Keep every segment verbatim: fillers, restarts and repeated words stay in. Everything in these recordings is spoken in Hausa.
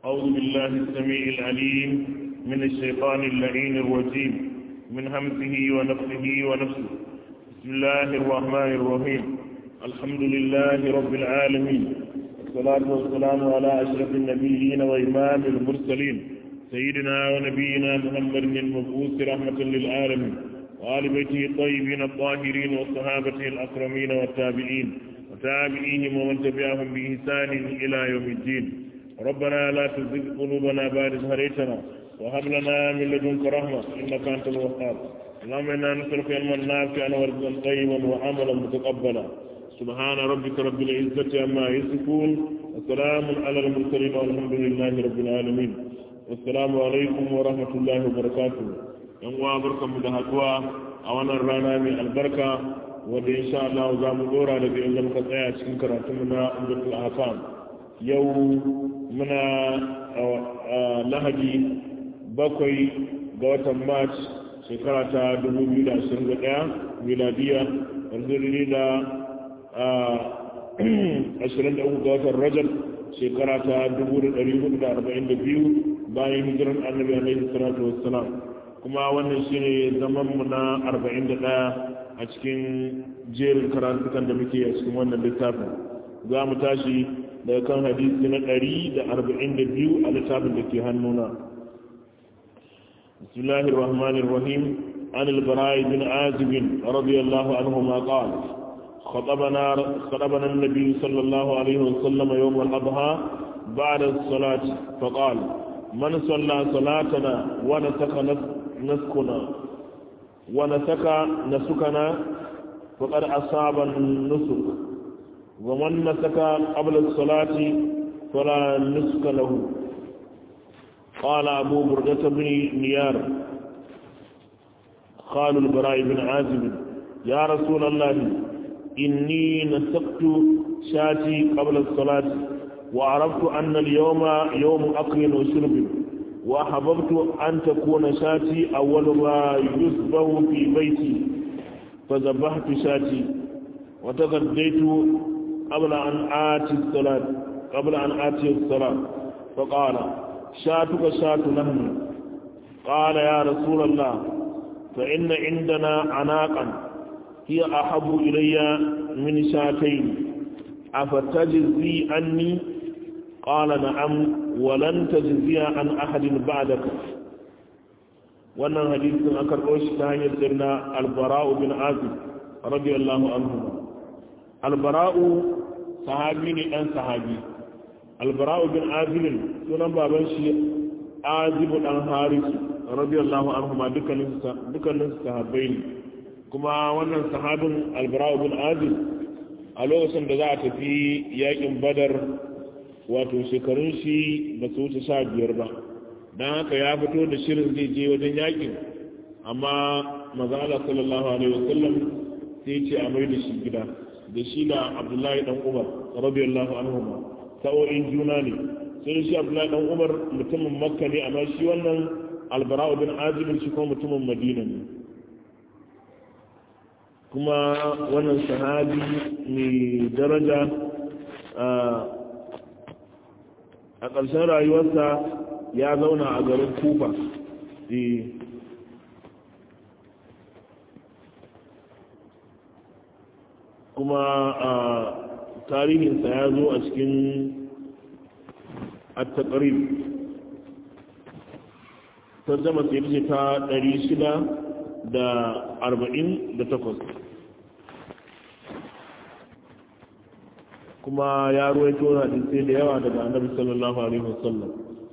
أعوذ بالله السميع العليم من الشيطان اللعين الرجيم من همزه ونفسه ونفسه بسم الله الرحمن الرحيم الحمد لله رب العالمين والصلاة والسلام على أشرف النبيين وإمام المرسلين سيدنا ونبينا محمد المبعوث رحمة للعالمين وآل بيته الطيبين الطاهرين والصحابة الأكرمين والتابعين وتابعيهم ومن تبعهم بإحسان إلى يوم الدين ربنا لا تزغ قلوبنا بعد إذ هديتنا وهب لنا من لدنك رحمة إنك أنت الوهاب اللهم إنا نسألك علما نافعا ورزقا طيبا وعملا متقبلا سبحان ربك رب العزة عما يصفون وسلام على المرسلين والحمد لله رب العالمين والسلام عليكم ورحمة الله وبركاته yan uwa barkanmu da haduwa a wannan rana mai albarka wanda insha Allah za mu dora daga inda muka tsaya cikin karatunmu na Umdatul Ahkam yau muna lahadi bakwai ga watan March shekara ta dubu biyu da ashirin da ɗaya miladiya wanzu da ashirin da uku ga watan Rajab shekara ta dubu da ɗari hudu da arba'in da biyu bayan hijiran annabi alaihi salatu wassalam kuma wannan shine zaman mu na arba'in da ɗaya a cikin jerin karatukan da muke a cikin wannan littafin za mu tashi daga kan hadisi na ɗari da arba'in da biyu a littafin da ke hannuna bismillahir rahmanir rahim an al-bara' bin azib radiyallahu anhu ma qala خطبنا خطبنا النبي صلى الله عليه وسلم يوم الأضحى بعد الصلاة فقال من صلى صلاتنا ونسك نسكنا ونسك نسكنا فقد أصاب النسك ومن نسك قبل الصلاة فلا نسك له قال أبو بردة بن نيار قال البراء بن عازب يا رسول الله إني نسكت شاتي قبل الصلاة وعرفت أن اليوم يوم أكل وشرب وأحببت أن تكون شاتي أول ما يذبح في بيتي فذبحت شاتي وتغديت قبل أن آتي الصلاة قبل أن آتي الصلاة فقال شاتك شات لحم قال يا رسول الله فإن عندنا عناقا هي أحب إلي من شاتين أفتجزي عني قال نعم ولن تجزي عن أحد بعدك wannan hadisin aka karɓo shi ta hanyar sirna albara'u bin azib radiyallahu anhu albara'u sahabi ne dan sahabi albara'u bin azib sunan baban shi azib dan haris radiyallahu anhu ma dukkanin dukkanin sahabbai ne kuma wannan sahabin albara'u bin azib a lokacin da za a tafi yakin badar wato shekarun shi ba su wuce sha biyar ba don haka ya fito da shirin zai je wajen yakin amma maza Allah sallallahu alaihi wasallam sai ce a mai da shi gida da shi da abdullahi dan umar radiyallahu anhu sa'o'in juna ne sai shi abdullahi dan umar mutumin makka ne amma shi wannan albara'u bin azib shi kuma mutumin madina ne kuma wannan sahabi mai daraja a ƙarshen rayuwarsa ya zauna a garin kufa kuma a tarihinsa ya zo a cikin at-taqrib tarjama sai ce ta ɗari shida da arba'in da takwas kuma ya ruwaito hadisai da yawa daga annabi sallallahu alaihi wasallam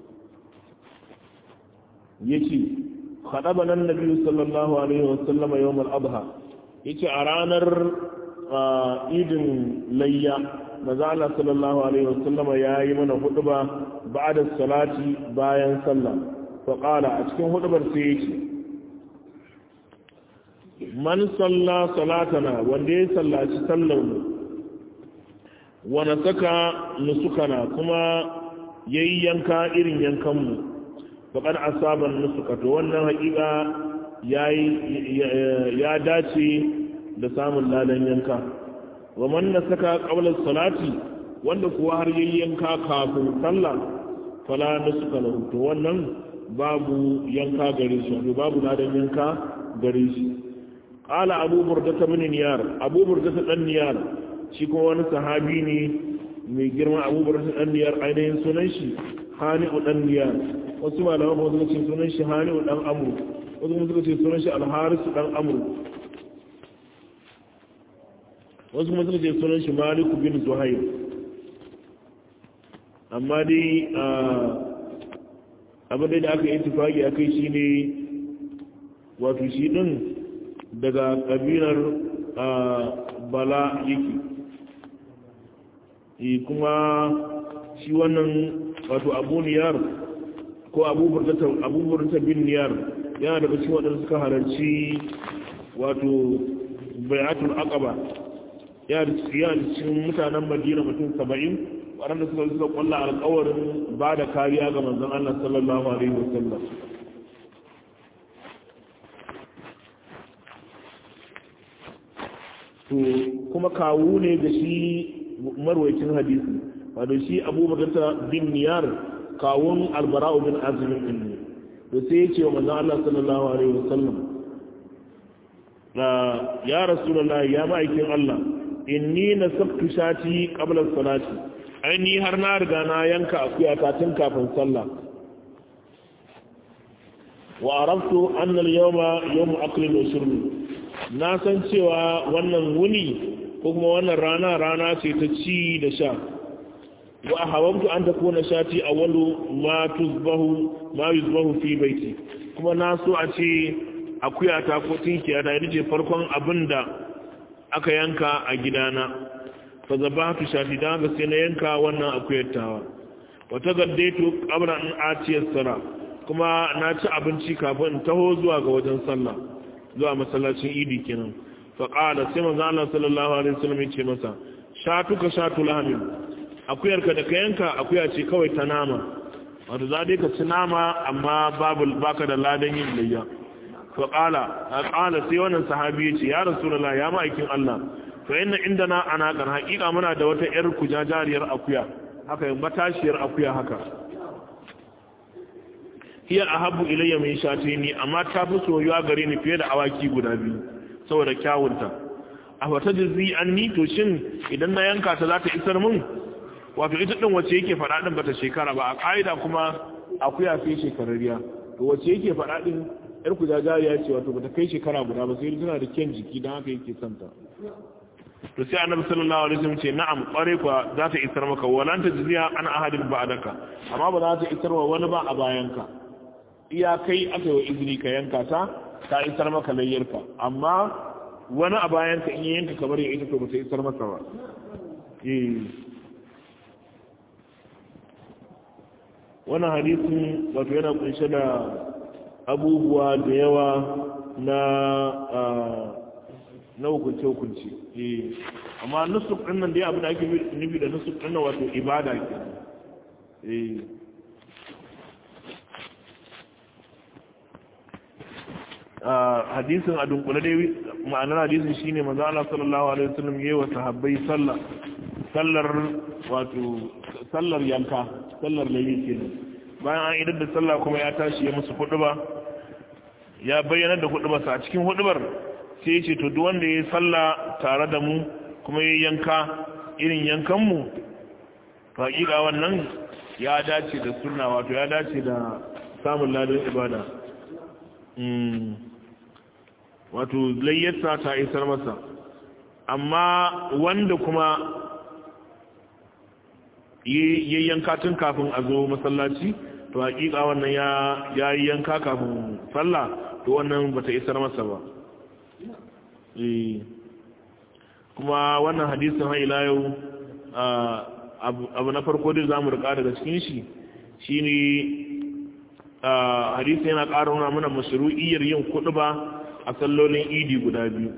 yace khadabana annabi sallallahu alaihi wasallam yawm al-adha yace a ranar idin layya manzo Allah sallallahu alaihi wasallam yayi mana huduba ba'da salati bayan sallah fa qala a cikin hudubar sai yace man salla salatana wanda ya sallaci sallar mu wani saka nusukana kuma ya yi yanka irin yankanmu faƙar asaban nusuka to wannan haƙiƙa ya dace da samun ladan yanka wa man na saka ƙaular salati wanda kuwa har yi yanka kafin sallah fala nusuka lahu to wannan babu yanka gare shi wato babu ladan yanka gare shi qala abu burda bin niyar abu burda dan niyar shi kuma wani sahabi ne mai girma abu burda dan niyar ainihin sunan shi hani'u dan niyar wasu malaman ba suka ce sunan shi hani'u dan amru wasu kuma suka ce sunan shi al-haris dan amru wasu kuma suka ce sunan shi malik bin zuhair amma dai abin da aka yi tufagi a kai shi ne wato shi ɗin daga ƙabilar bala yake kuma shi wannan wato abu niyar ko abubuwar ta bin niyar yana daga cikin waɗanda suka halarci wato bayatul aqaba yana da cikin mutanen madina mutum saba'in waɗanda suka suka kulla alƙawarin ba da kariya ga manzon Allah sallallahu alaihi wasallam to kuma kawu ne da shi marwayacin hadisi wato shi abubakar bin niyar kawun albara'u bin azim din ne da sai ya ce wa manzon Allah sallallahu alaihi wasallam ya rasulullahi ya ma'aikin Allah inni nasabtu shati qabla salati ai ni har na riga na yanka akuya ta tun kafin sallah wa araftu anna al-yawma yawm aklin wa shurb na san cewa wannan wuni ko kuma wannan rana rana ce ta ci da sha wa ahawamtu an takuna shati awwalu ma tuzbahu ma yuzbahu fi baiti kuma na so a ce akuya ta ko tinkiya da ita farkon abinda aka yanka a gidana fa zabahtu shahida ga sai na yanka wannan akuyar tawa wata gaddaitu qabla an atiya sara kuma na ci abinci kafin in taho zuwa ga wajen sallah zuwa masallacin idi kenan fa qala sai manzo Allah sallallahu alaihi wasallam ya ce masa shatuka shatu lahmin akuyarka da ka yanka akuya ce kawai ta nama wato za dai ka ci nama amma babu baka da ladan yin layya fa qala qala sai wannan sahabi ya ce ya rasulullahi ya ma'aikin Allah to inna indana ana kan haƙiƙa muna da wata ƴar kujajariyar akuya haka yin matashiyar akuya haka hiya ahabbu ilayya min shatini amma ta fi soyuwa gare ni fiye da awaki guda biyu saboda kyawunta a wata jizi anni to shin idan na yanka ta za ta isar mun wato ita din wace yake faɗa din bata shekara ba a ƙa'ida kuma akuya sai shekararriya to wace yake faɗa din ƴar kujajariya ce wato bata kai shekara guda ba sai tana da kyan jiki don haka yake santa to sai annabi sallallahu alaihi wasallam ce na'am kware kwa za ta isar maka walan ta jiziya an ahadin ba'daka amma ba za ta isar wa wani ba a bayanka iya kai aka yi wa izini ka yanka ta ta isar maka layyarka amma wani a bayanka in yanka kamar ya ita to ba ta isar maka ba eh wannan hadisin wato yana kunshe da abubuwa da yawa na na hukunce-hukunce amma nusuk ɗin nan dai abin da ake nufi da nusuk ɗin nan wato ibada ke hadisin a dunkule dai ma'anar hadisin shine manzo Allah sallallahu alaihi wasallam yayi wa sahabbai sallah sallar wato sallar yanka sallar layi kenan bayan an idar da sallah kuma ya tashi ya musu huduba ya bayyana da hudubarsa a cikin hudubar sai ya ce to duk wanda ya salla tare da mu kuma ya yanka irin yankanmu to hakika wannan ya dace da sunna wato ya dace da samun ladan ibada wato layyarsa ta isar masa amma wanda kuma ya yanka tun kafin a zo masallaci to hakika wannan ya yi yanka kafin sallah to wannan bata isar masa ba kuma wannan hadisin har ila yau abu na farko da zamu rika daga cikin shi shine hadisi yana ƙara nuna mana mashru'iyyar yin kuɗuba a sallolin idi guda biyu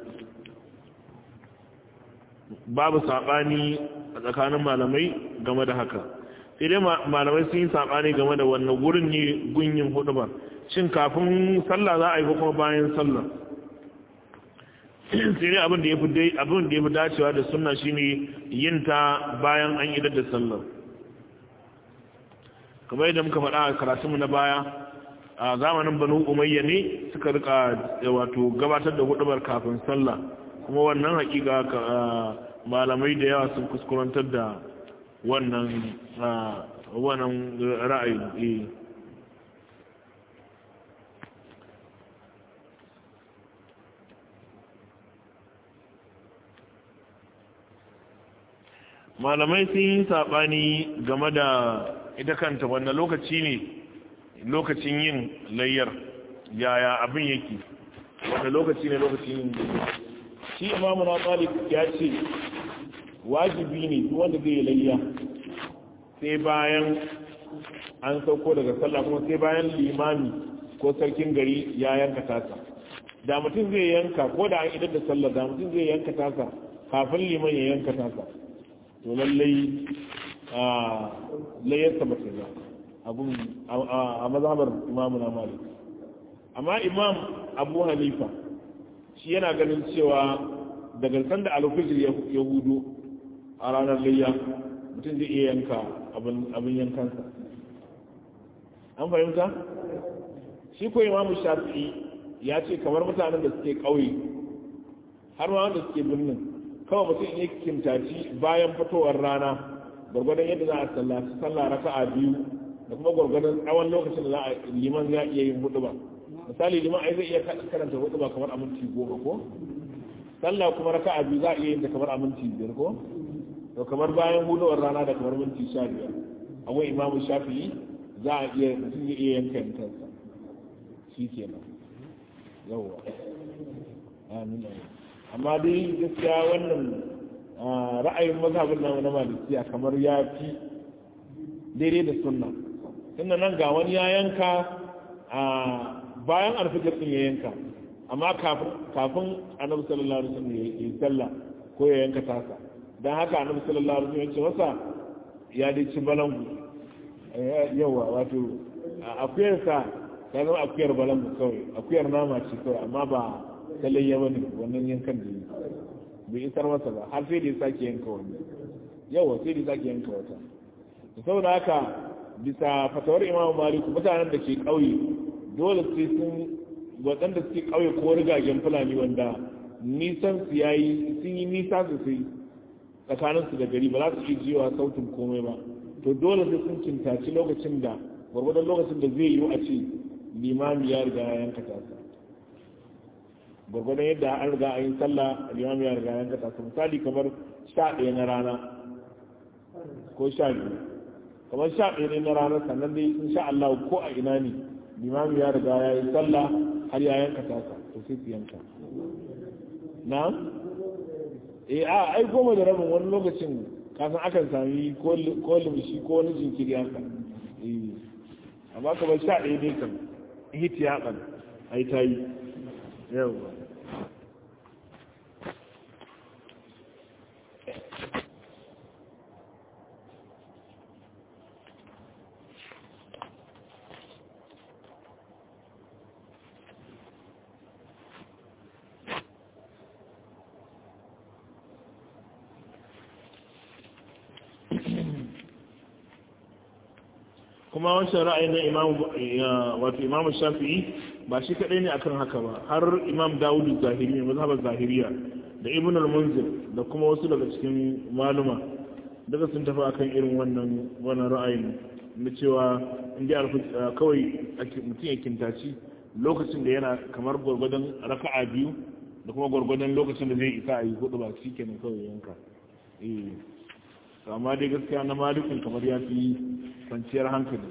babu saɓani a tsakanin malamai game da haka sai dai malamai sun yi saɓani game da wannan gurin ne gunyin huɗuba shin kafin sallah za a yi ko kuma bayan sallah sai dai abin da ya fi abin da ya fi dacewa da sunna shine yin ta bayan an idar da sallah kamar yadda muka faɗa a karatunmu na baya a zamanin banu umayya ne suka rika wato gabatar da hudubar kafin sallah kuma wannan hakika malamai da yawa sun kuskurantar da wannan wannan ra'ayi malamai sun yi saɓani game da ita kanta wanda lokaci ne lokacin yin layyar yaya abin yake wanda lokaci ne lokacin yin layyar shi imamu na malik ya ce wajibi ne duk wanda zai layya sai bayan an sauko daga sallah kuma sai bayan limami ko sarkin gari ya yanka tasa da mutum zai yanka ko da an idar da sallah da mutum zai yanka tasa kafin liman ya yanka tasa to lallai a layyarsa ba ba abun a mazhabar imamu na malik amma imam abu hanifa shi yana ganin cewa daga sanda alfijir ya hudu a ranar layya mutum zai iya yanka abin yankansa an fahimta shi ko imamu shafi'i ya ce kamar mutanen da suke ƙauye har ma wanda suke birnin kawai mutum ya kimtaci bayan fitowar rana gwargwadon yadda za a sallaci sallah raka'a biyu da kuma gwargwadon tsawon lokacin da za a liman za iya yin hudu ba misali liman ai zai iya karanta hudu ba kamar a minti goma ko sallah kuma raka'a biyu za a iya yin ta kamar a minti biyar ko to kamar bayan hudowar rana da kamar minti sha biyar akwai imamu shafi'i za a iya mutum ya iya yanka yankansa shi kenan yawwa amin amma dai gaskiya wannan ra'ayin mazhabin namu na malikiya kamar ya fi daidai da sunna tunda nan ga wani ya yanka bayan alfijir din ya yanka amma kafin annabi sallallahu alaihi wasallam ya yi sallah ko ya yanka tasa dan haka annabi sallallahu alaihi wasallam ya ce masa ya dai ci balangu yawa wato akuyar sa ta zama akuyar balangu kawai akuyar nama ce kawai amma ba talayya bane wannan yankan da yi bai isar masa ba har sai da ya sake yanka wani yawa sai da ya sake yanka wata saboda haka bisa fatawar imam maliku mutanen da ke ƙauye dole sai sun waɗanda suke ƙauye ko rigagen fulani wanda nisan su yayi sun yi nisa sosai tsakanin su da gari ba za su iya jiwa sautin komai ba to dole sai sun cintaci lokacin da gwargwadon lokacin da zai yiwu a ce limami ya riga ya yanka tasa gwargwadon yadda an riga an yi sallah limami ya riga ya yanka tasa misali kamar sha ɗaya na rana ko sha biyu kamar sha ɗaya na ranar sannan dai in sha Allah ko a ina ne limami ya riga ya yi sallah har ya yanka tasa to sai su yanka na eh a ai goma da rabin wani lokacin kasan akan sami ko limishi ko wani jinkiri haka eh amma kamar sha ɗaya dai kan hiti ya kan ai ta yi yawa kuma wancan ra'ayi na imam wato imam shafi'i ba shi kadai ne akan haka ba har imam dawud zahiri ne mazhabar zahiriya da ibn al-munzir da kuma wasu daga cikin maluma daga sun tafi akan irin wannan wannan ra'ayin na cewa inda kawai mutum ya kintaci lokacin da yana kamar gwargwadon raka'a biyu da kuma gwargwadon lokacin da zai isa a yi hudu ba shi kenan kawai yanka eh amma dai gaskiya na malikun kamar ya fi kwanciyar hankali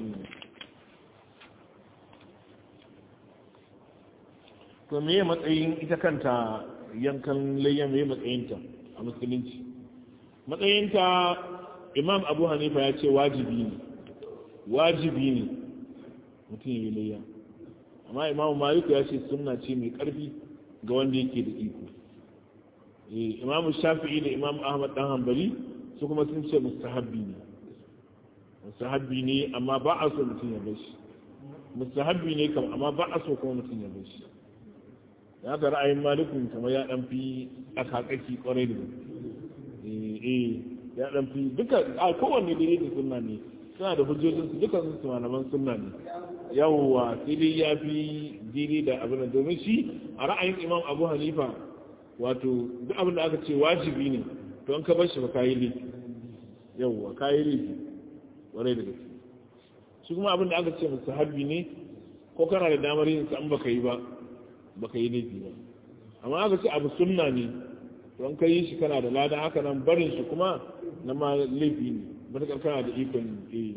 to meye matsayin ita kanta yankan layya meye matsayinta a musulunci matsayinta imam abu hanifa ya ce wajibi ne wajibi ne mutum ya yi layya amma imam maliku ya ce sunna ce mai karfi ga wanda yake da iko imam shafi'i da imam ahmad dan hanbali su kuma sun ce mustahabbi ne mustahabbi ne amma ba a so mutum ya bashi mustahabbi ne kam amma ba a so kuma mutum ya bashi ya ga ra'ayin malikun kamar ya dan fi akakaki kwarai da eh eh ya dan fi duka a kowanne dai da sunna ne suna da hujjojin su dukkan su malaman sunna ne yawwa sai dai ya fi dini da abin da domin shi a ra'ayin imam abu hanifa wato duk abin da aka ce wajibi ne to an ka bar shi ba kayi laifi yawwa kayi laifi warai da gaske shi kuma abin da aka ce musu habbi ne ko kana da damar yin sa an baka yi ba baka yi laifi ba amma aka ce abu sunna ne to an kai shi kana da lada haka nan barin shi kuma na ma laifi ne matuƙar kana da ikon yi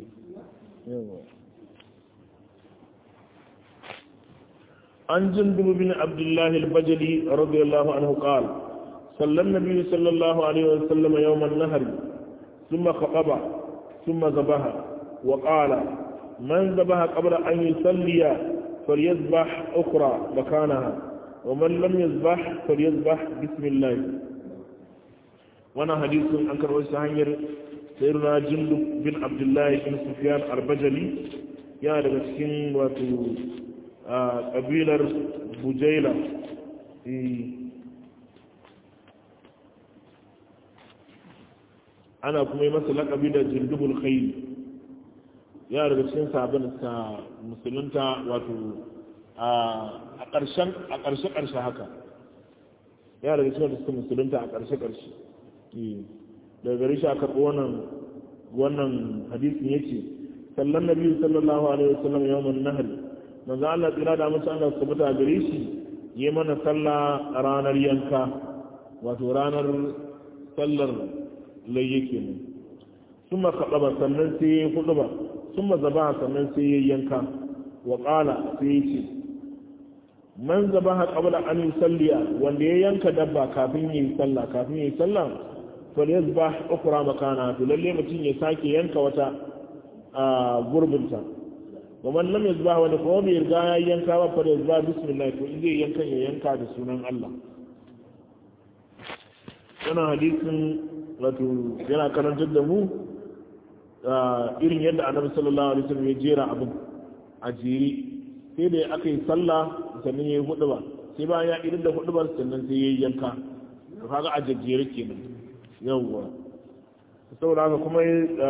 an jindul bin abdullahi al-bajali radiyallahu anhu qala sallan nabi sallallahu alaihi wa sallam yawm an-nahr thumma khataba thumma zabaha wa qala man zabaha qabla an yusalliya falyazbah ukhra makanaha wa man lam yazbah falyazbah bismillah wannan hadisin an karɓo shi hanyar sayyidina jindub bin abdullahi bin sufyan al-bajali yana daga cikin wato kabilar bujaila ana kuma yi masa laƙabi da jindubul khayl yana daga cikin sabon ta musulunta wato a ƙarshen a ƙarshe ƙarshe haka yana daga cikin suka musulunta a ƙarshe ƙarshe daga gari shi a karɓi wannan wannan hadisin yake sallan nabi sallallahu alaihi wasallam yawman nahl manzo Allah tsira da mutum Allah su buta gare shi yi mana sallah a ranar yanka wato ranar sallar layye kenan summa khadaba sannan sai ya khudba summa zabaha sannan sai ya yanka wa qala sai ya ce man zabaha qabla an yusalliya wanda ya yanka dabba kafin yi sallah kafin yi sallah falyazbah ukra makana to lalle mutum ya sake yanka wata a gurbinta wa man lam yazbah wa kuma bai riga ya yanka ba falyazbah bismillah to in zai yanka ya yanka da sunan Allah wannan hadisin wato yana karantar da mu irin yadda annabi sallallahu alaihi wasallam ya jera abin a jeri sai da aka yi sallah sannan ya yi huduba sai bayan ya idan da hudubar sannan sai ya yi yanka to kaga a jajjere kenan yawwa saboda haka kuma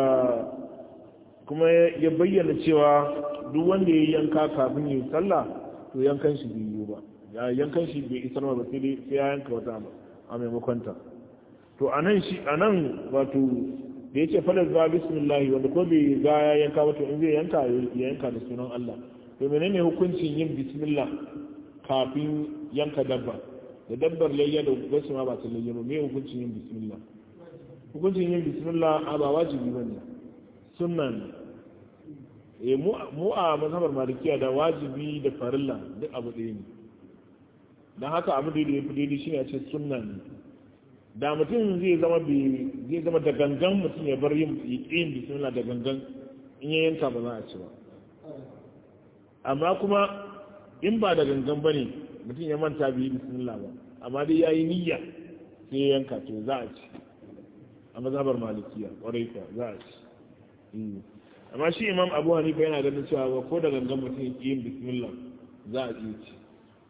kuma ya bayyana cewa duk wanda ya yanka kafin yi sallah to yankan shi bai yi ba ya yankan shi bai isar ba sai dai sai ya yanka wata a maimakon ta to anan shi anan wato da yake falar ba bismillah wanda ko bai ga ya yanka ba to in zai yanka ya yanka da sunan Allah to menene hukuncin yin bismillah kafin yanka dabba da dabbar layya da wasu ma ba ta layya ba me hukuncin yin bismillah hukuncin yin bismillah a ba wajibi ba ne sunna ne e mu a mazhabar malikiya da wajibi da farilla duk abu ɗaya ne don haka abu da ya fi daidai shi ne a ce sunna ne da mutum zai zama zai zama da gangan mutum ya bar yin yin bismillah da gangan in ya yanka ba za a ci ba amma kuma in ba da gangan ba ne mutum ya manta bai yi bismillah ba amma dai ya yi niyya sai ya yanka to za a ci a mazhabar malikiya ƙwarai ka za a ci amma shi imam abu hanifa yana ganin cewa ko da gangan mutum ya yin bismillah za a iya ci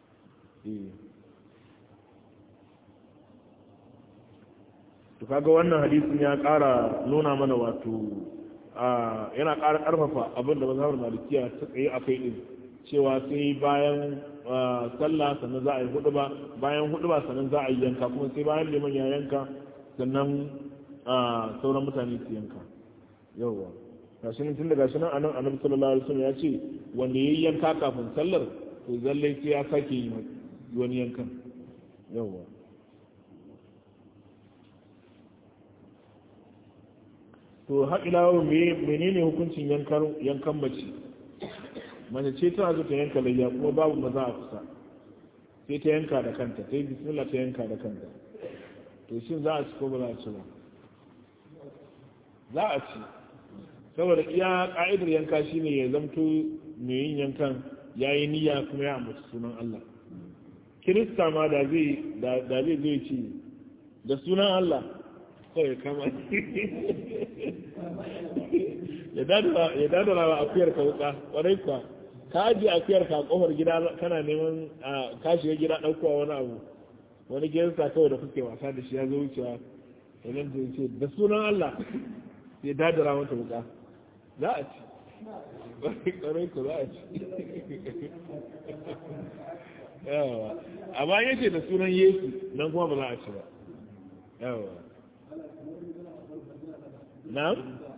to kaga wannan hadisin ya ƙara nuna mana wato yana ƙara ƙarfafa abin da mazhabar malikiya ta tsaye a kai din cewa sai bayan sallah sannan za a yi huduba bayan huduba sannan za a yi yanka kuma sai bayan liman ya yanka sannan sauran mutane su yanka yawwa gashi nan tun da gashi nan anan annabi sallallahu alaihi wasallam ya ce wanda yayi yanka kafin sallar to zalle sai ya sake yi wani yankan yawwa to har ila menene hukuncin yankan yankan mace mace ce tana zo ta yanka layya kuma babu maza a kusa sai ta yanka da kanta ta yi bismillah ta yanka da kanta to shin za a ci ko ba za a ci ba za a ci saboda iya ka'idar yanka shine ya zamto mai yin yankan ya yi niyya kuma ya ambaci sunan Allah kirista ma da zai da zai zai ci da sunan Allah kawai kama ya dadara wa akuyar ka wuka kwarai kuwa ka ajiye akuyar ka a kofar gida kana neman ka shiga gida ɗaukowa wani abu wani gensa kawai da kuke wasa da shi ya zo wucewa wannan da ce da sunan Allah ya dadara mata wuka za a ci ƙwarai ku za a ci yawa amma yace da sunan Yesu nan kuma ba za a ci ba yawa na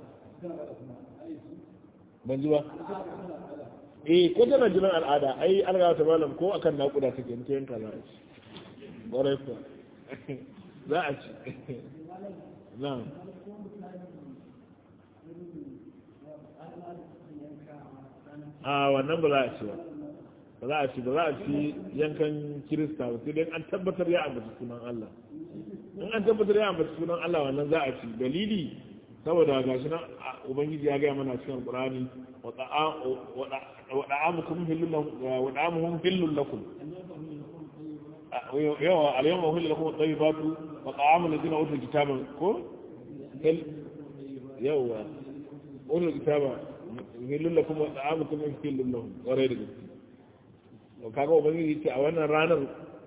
ban ji ba eh ko tana jiran al'ada ai an ga ta malam ko akan nakuda take in ta yanka za a ci ƙwarai ku za a ci na a wannan ba za a ci ba ba za a ci ba za a ci yankan kirista ba sai dai an tabbatar ya ambaci sunan Allah in an tabbatar ya ambaci sunan Allah wannan za a ci dalili saboda gashi nan ubangiji ya gaya mana cikin Qur'ani wa da'amukum hillun wa da'amuhum hillun lakum yawa al-yawma uhilla lakum at-tayyibatu wa ta'amul ladina utul kitaba ko yawa utul kitaba hillun lakum wa ta'amukum hillun lahum warai da gaske to kaga ubangiji ce a wannan ranar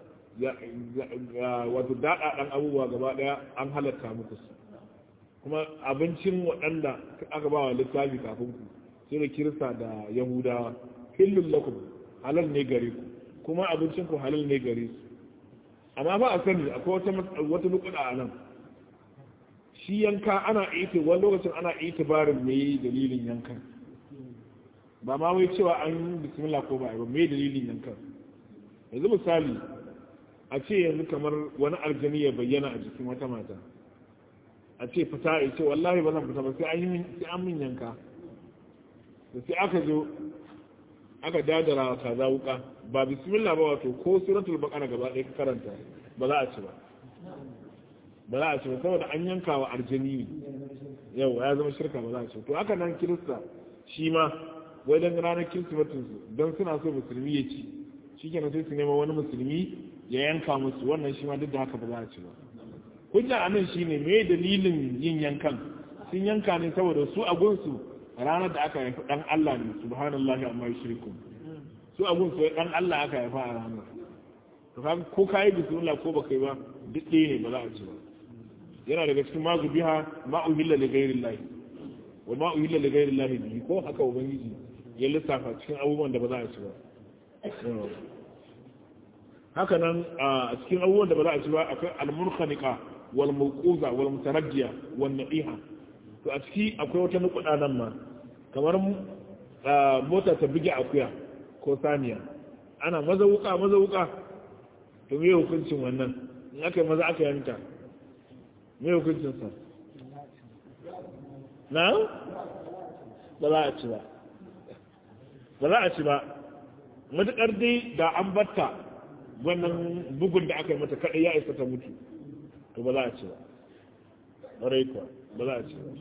wato dada dan abubuwa gaba daya an halatta muku su kuma abincin waɗanda aka ba wa littafi kafin ku sai da kirista da yahudawa hillun lakum halal ne gare ku kuma abincin ku halal ne gare su amma ba a sani akwai wata wata nukuda a nan shi yanka ana ita wani lokacin ana itibarin me dalilin yankan ba ma wai cewa an yi bismillah ko ba ba me dalilin yankan yanzu misali a ce yanzu kamar wani aljani ya bayyana a jikin wata mata a ce fita ya ce wallahi ba zan fita ba sai an min yanka da sai aka zo aka dadara kaza wuka ba bismillah ba wato ko suratul baqara gaba ɗaya ka karanta ba za a ci ba ba za a ci ba saboda an yanka wa aljani yau ya zama shirka ba za a ci to haka nan kirista shi ma wai dan ranar kirsimetin su don suna so musulmi ya ci shi kenan sai su nema wani musulmi ya yanka musu wannan shi ma duk da haka ba za a ci ba hujja anan shine me dalilin yin yankan sun yanka ne saboda su a gunsu ranar da aka haifi dan Allah ne subhanallahi amma yushriku su a gunsu dan Allah aka haifa a ranar to kaga ko kai bismillah ko baka yi ba duk ɗaya ne ba za a ci ba yana daga cikin mazu biha ma'uhilla li ghairillahi wa ma'uhilla li ghairillahi bihi ko haka ubangiji ya lissafa cikin abubuwan da ba za a ci ba haka nan a cikin abubuwan da ba za a ci ba akwai al-murkhaniqa wal mawquza wal mutarajjiya wan nadiha to a ciki akwai wata nukuda nan ma kamar mota ta bige akuya ko saniya ana maza wuka maza wuka to me hukuncin wannan in aka maza aka yanka me hukuncin sa na ba za a ci ba ba za a ci ba matuƙar dai da an batta wannan bugun da aka yi mata kaɗai ya isa ta mutu to ba za a ci ba ƙwarai kuwa ba za a ci ba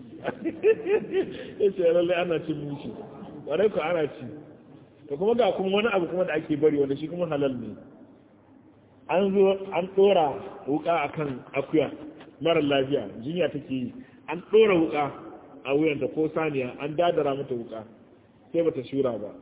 ya ce lallai ana cin mushi ƙwarai kuwa ana ci to kuma ga kuma wani abu kuma da ake bari wanda shi kuma halal ne an zo an ɗora wuka a kan akuya marar lafiya jinya take yi an ɗora wuka a wuyanta ko saniya an dadara mata wuka sai bata shura ba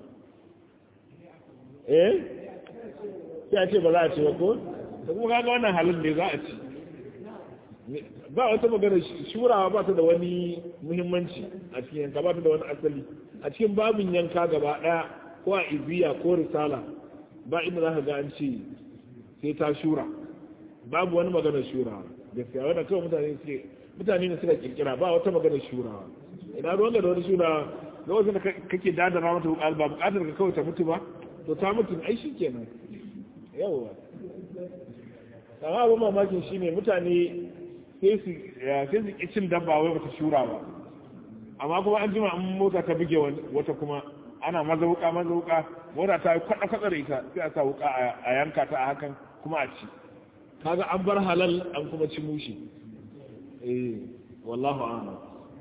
eh sai a ce ba za a ci ba ko da kuma kaga wannan halin ne za a ci ba wata magana shurawa ba ta da wani muhimmanci a cikin yanka ba ta da wani asali a cikin babin yanka gaba daya ko a iziya ko risala ba inda za ka ga an ce sai ta shura babu wani magana shurawa gaskiya wannan kawai mutane suke mutane ne suka kirkira ba wata magana shurawa idan ruwan da wani shurawa lokacin da kake dadara mata bukal ba bukatar ka kawai ta mutu ba to ta mutu ai shi kenan yawa amma abin mamakin shine mutane sai su sai su cin dabba wai bata shura ba amma kuma an jima an mota ta buge wata kuma ana maza wuka maza wuka mota ta yi kwada kwada da ita sai a sa wuka a yanka ta a hakan kuma a ci kaga an bar halal an kuma ci mushi eh wallahu a'lam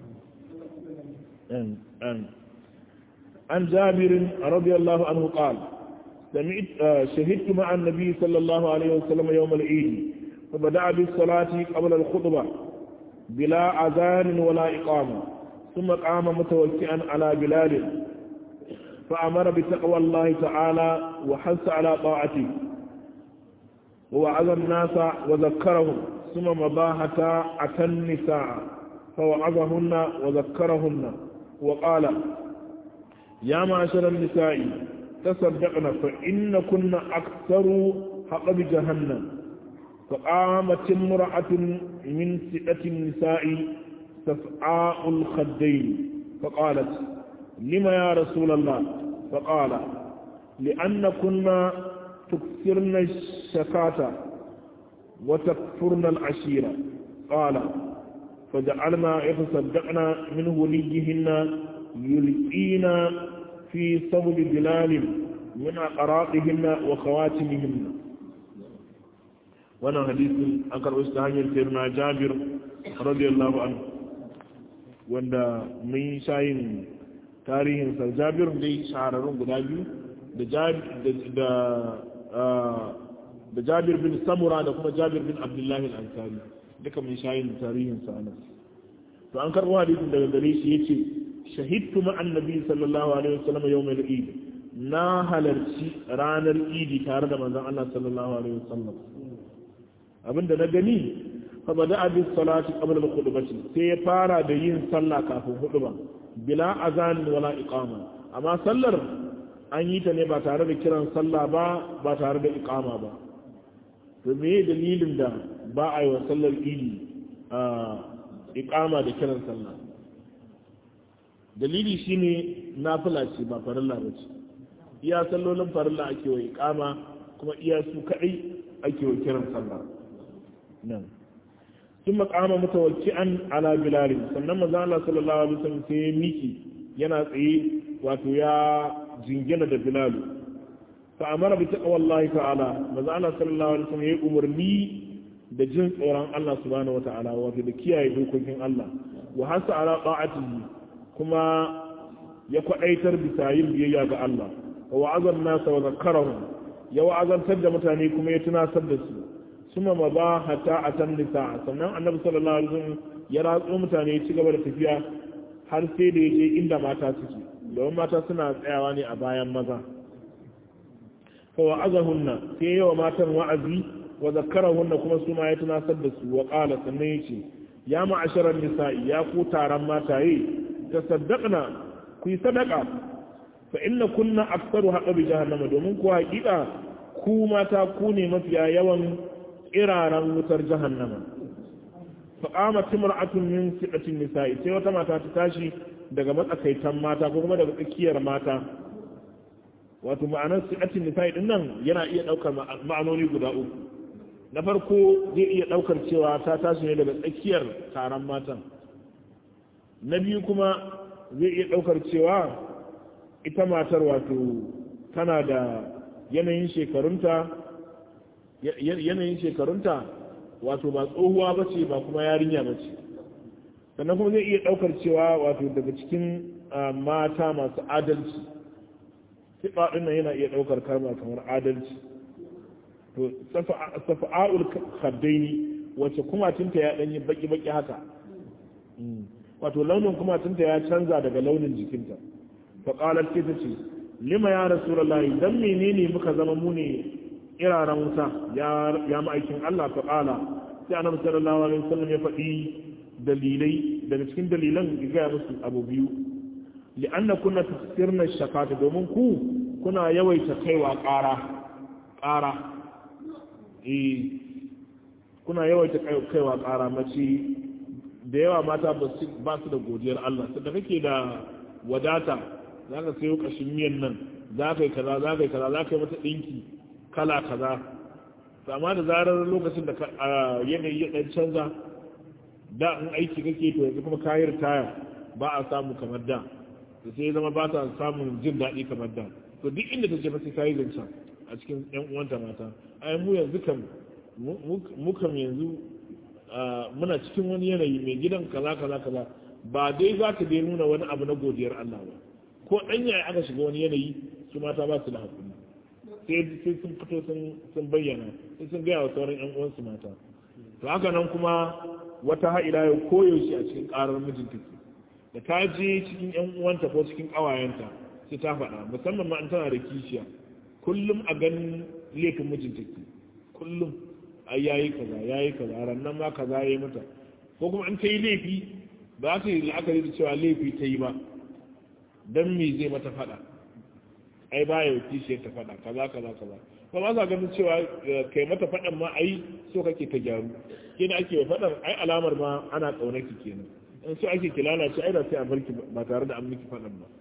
an an عن جابر رضي الله عنه قال سمعت شهدت مع النبي صلى الله عليه وسلم يوم العيد فبدأ بالصلاة قبل الخطبة بلا أذان ولا إقامة ثم قام متوكئا على بلال فأمر بتقوى الله تعالى وحث على طاعته ووعظ الناس وذكرهم ثم مضى حتى أتى النساء فوعظهن وذكرهن وقال يا معشر النساء تصدقن فإن كنا أكثر حقب جهنم فقامت امرأة من سئة النساء تسعاء الخدين فقالت لما يا رسول الله فقال لأن كنا تكثرن الشكاة وتكفرن العشيرة قال فجعلنا يتصدقن من وليهن يلقين في صوب بلال من أقراطهن وخواتمهن. وانا حديث أكر أستهاني سيدنا جابر رضي الله عنه وانا من شاين تاريخ جابر دي شعررون قدابي da jabir bin samura da kuma jabir bin abdullahi al-ansari duka mun shayin tarihin sa anan to an karbo hadisin daga gare shi yace shahidtu ma annabi sallallahu alaihi wasallam yawmal eid na halarci ranar idi tare da manzon Allah sallallahu alaihi wasallam abinda na gani fa bada bi salati qabla al-khutbati sai ya fara da yin sallah kafin huduba bila azan wala iqama amma sallar an yi ta ne ba tare da kiran sallah ba ba tare da iqama ba to me dalilin da ba a yi wa sallar idi a iqama da kiran sallah dalili shine nafila ce ba farilla ba ce iya sallolin farilla ake wa iqama kuma iya su kadai ake wa kiran sallah nan sun makama mutawakki'an ala bilal sannan manzo Allah sallallahu alaihi wasallam sai miki yana tsaye wato ya jingina da bilal fa amara bi taqwallahi ta'ala manzo Allah sallallahu alaihi wasallam ya umarni da jin tsoron Allah subhanahu wata'ala wato da kiyaye dokokin Allah wa hasa ala ta'atihi kuma ya kwadaitar bisa yin biyayya ga Allah wa wa'azan nasa wa zakkarahum ya wa'azantar da mutane kuma ya tunasar da su suma ma ba hatta atan nisa sannan annabi sallallahu alaihi wasallam ya ratso mutane ya ci gaba da tafiya har sai da yaje inda mata suke domin mata suna tsayawa ne a bayan maza fa wa'azahunna sai yawa matan wa'azi wa zakkarahunna kuma su ma ya tunasar da su wa qala sannan yace ya ma'asharan nisa'i ya ku taron mataye tasaddaqna ku yi sadaka fa inna kunna aktsaru haqabi jahannama domin ku haƙiƙa ku mata ku ne mafiya yawan iraran wutar jahannama faƙama timra'atun min siɗatin nisa'i sai wata mata ta tashi daga matsakaitan mata ko kuma daga tsakiyar mata wato ma'anar siɗatin nisa'i din nan yana iya ɗaukar ma'anoni guda uku na farko zai iya ɗaukar cewa ta tashi ne daga tsakiyar taron matan na biyu kuma zai iya ɗaukar cewa ita matar wato tana da yanayin shekarunta yanayin shekarunta wato ba tsohuwa ba ce ba kuma yarinya ba ce sannan kuma zai iya ɗaukar cewa wato daga cikin mata masu adalci sifa ɗin nan yana iya ɗaukar kalma kamar adalci to safa'a'ul khaddaini wacce kumatinta ya ɗanyi baki-baki haka wato launin kumatinta ya canza daga launin jikinta faƙalar ce ta ce lima ya rasulullahi dan menene muka zama mu ne iraren wuta ya ma'aikin Allah faƙala sai annabi sallallahu alaihi wasallam ya faɗi dalilai daga cikin dalilan ya gaya musu abu biyu li'anna kunna tusirna shakata domin ku kuna yawaita kaiwa ƙara ƙara eh kuna yawaita kaiwa ƙara mace da yawa mata ba su da godiyar Allah da kake da wadata za ka sayo ƙashin miyan nan za ka yi kaza za ka yi kaza za ka yi mata ɗinki kala kaza amma da zarar lokacin da yanayi ya ɗan canza da in aiki kake to yanzu kuma kayar taya ba a samu kamar da da sai zama ba ta samun jin daɗi kamar da to duk inda ta je fa sai kayi zancen a cikin ƴan uwanta mata ai mu yanzu kam mu kam yanzu muna cikin wani yanayi mai gidan kaza kaza kaza ba dai za ka dai nuna wani abu na godiyar Allah ba ko ɗan yaya aka shiga wani yanayi su mata ba su da hakuri sai sun fito sun bayyana sai sun gaya wa sauran ƴan uwansu mata to haka nan kuma wata ha'ila yau koyaushe a cikin ƙarar mijinta da ta je cikin ƴan uwanta ko cikin ƙawayenta sai ta faɗa musamman ma an tana da kishiya kullum a ganin laifin mijinta ke kullum ai yayi kaza yayi kaza rannan ma kaza yayi mata ko kuma an ta yi laifi ba ta yi la'akari da cewa laifi ta yi ba dan me zai mata fada ai ba ya kishiyar ta fada kaza kaza kaza ba ba sa ganin cewa kai mata fadan ma ai so kake ta gyaru kina ake fadan ai alamar ma ana kaunarki kenan in so ake kilala ce ai da sai a barki ba tare da an miki fadan ba